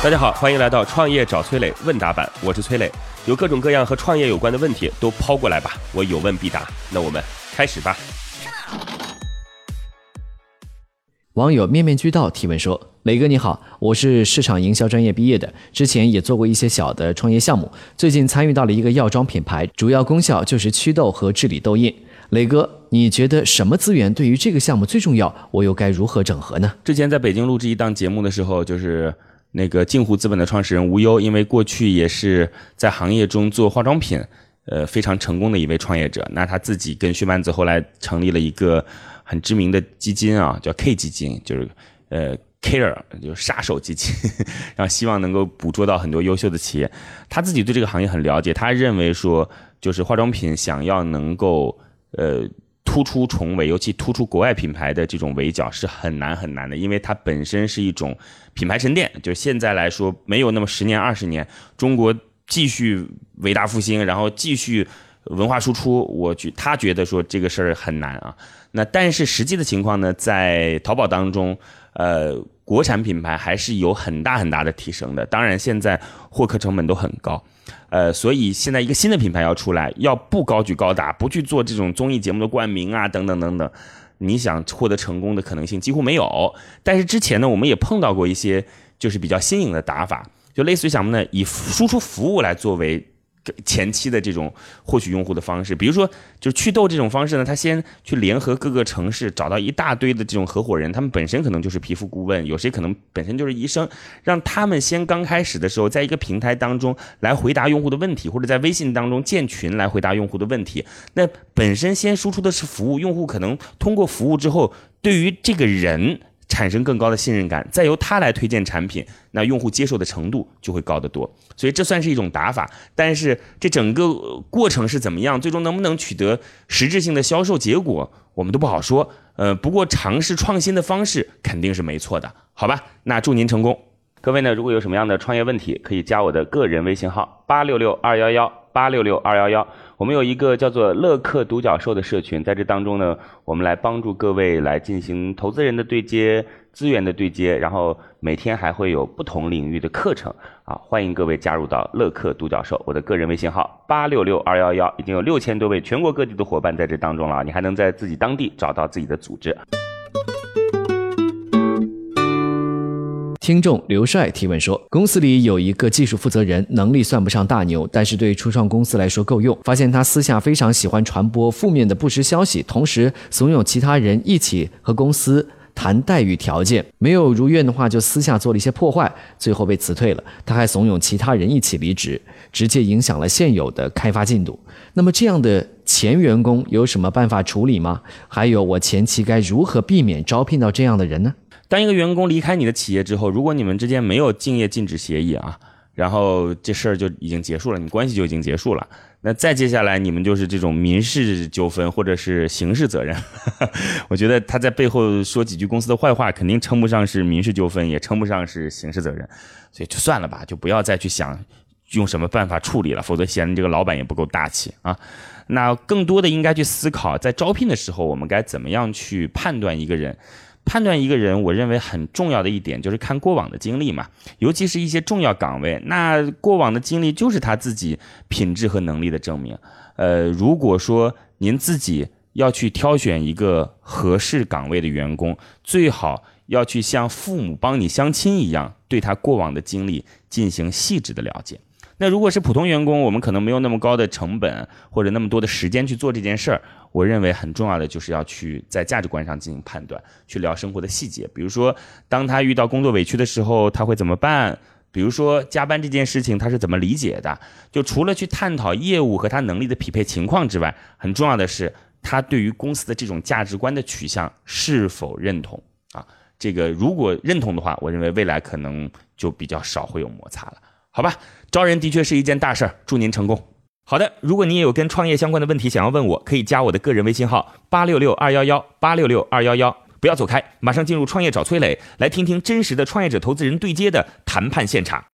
大家好，欢迎来到创业找崔磊问答版，我是崔磊，有各种各样和创业有关的问题都抛过来吧，我有问必答。那我们开始吧。 网友面面俱到提问说，磊哥你好，我是市场营销专业毕业的，之前也做过一些小的创业项目，最近参与到了一个药妆品牌，主要功效就是祛痘和治理痘印。磊哥，你觉得什么资源对于这个项目最重要？我又该如何整合呢？ 之前在北京录制一档节目的时候，就是那个镜湖资本的创始人吴优，因为过去也是在行业中做化妆品非常成功的一位创业者，那他自己跟薛蛮子后来成立了一个很知名的基金啊，叫 K 基金，就是Care 就是杀手基金，然后希望能够捕捉到很多优秀的企业。他自己对这个行业很了解，他认为说，就是化妆品想要能够突出重围，尤其突出国外品牌的这种围剿是很难很难的，因为它本身是一种品牌沉淀。就是现在来说，没有那么10年20年，中国继续伟大复兴，然后继续文化输出，他觉得说这个事儿很难啊。那但是实际的情况呢，在淘宝当中，国产品牌还是有很大很大的提升的。当然，现在获客成本都很高。所以现在一个新的品牌要出来，要不高举高打，不去做这种综艺节目的冠名啊，等等等等，你想获得成功的可能性几乎没有。但是之前呢，我们也碰到过一些就是比较新颖的打法，就类似于什么呢？以输出服务来作为前期的这种获取用户的方式，比如说就是祛痘这种方式呢，他先去联合各个城市，找到一大堆的这种合伙人，他们本身可能就是皮肤顾问，有谁可能本身就是医生，让他们先刚开始的时候，在一个平台当中来回答用户的问题，或者在微信当中建群来回答用户的问题。那本身先输出的是服务，用户可能通过服务之后，对于这个人产生更高的信任感，再由他来推荐产品，那用户接受的程度就会高得多。所以这算是一种打法，但是这整个过程是怎么样，最终能不能取得实质性的销售结果，我们都不好说。不过尝试创新的方式肯定是没错的，好吧？那祝您成功。各位呢，如果有什么样的创业问题，可以加我的个人微信号866211866211。我们有一个叫做乐客独角兽的社群，在这当中呢，我们来帮助各位来进行投资人的对接、资源的对接，然后每天还会有不同领域的课程啊，欢迎各位加入到乐客独角兽。我的个人微信号866211，已经有6000多位全国各地的伙伴在这当中了，你还能在自己当地找到自己的组织。 听众刘帅提问说，公司里有一个技术负责人，能力算不上大牛，但是对初创公司来说够用。发现他私下非常喜欢传播负面的不实消息，同时怂恿其他人一起和公司谈待遇条件，没有如愿的话就私下做了一些破坏，最后被辞退了。他还怂恿其他人一起离职，直接影响了现有的开发进度。那么这样的前员工有什么办法处理吗？还有我前期该如何避免招聘到这样的人呢？ 当一个员工离开你的企业之后，如果你们之间没有竞业禁止协议啊，然后这事儿就已经结束了，你关系就已经结束了。那再接下来你们就是这种民事纠纷或者是刑事责任。我觉得他在背后说几句公司的坏话，肯定称不上是民事纠纷，也称不上是刑事责任，所以就算了吧，就不要再去想用什么办法处理了，否则显得这个老板也不够大气啊。那更多的应该去思考，在招聘的时候我们该怎么样去判断一个人。判断一个人，我认为很重要的一点就是看过往的经历嘛，尤其是一些重要岗位，那过往的经历就是他自己品质和能力的证明。如果说您自己要去挑选一个合适岗位的员工，最好要去像父母帮你相亲一样，对他过往的经历进行细致的了解。那如果是普通员工，我们可能没有那么高的成本或者那么多的时间去做这件事儿，我认为很重要的就是要去在价值观上进行判断，去聊生活的细节。比如说当他遇到工作委屈的时候他会怎么办，比如说加班这件事情他是怎么理解的。就除了去探讨业务和他能力的匹配情况之外，很重要的是他对于公司的这种价值观的取向是否认同啊。这个如果认同的话，我认为未来可能就比较少会有摩擦了，好吧？招人的确是一件大事儿，祝您成功。好的，如果你也有跟创业相关的问题想要问我，可以加我的个人微信号866211866211。不要走开，马上进入创业找崔磊，来听听真实的创业者投资人对接的谈判现场。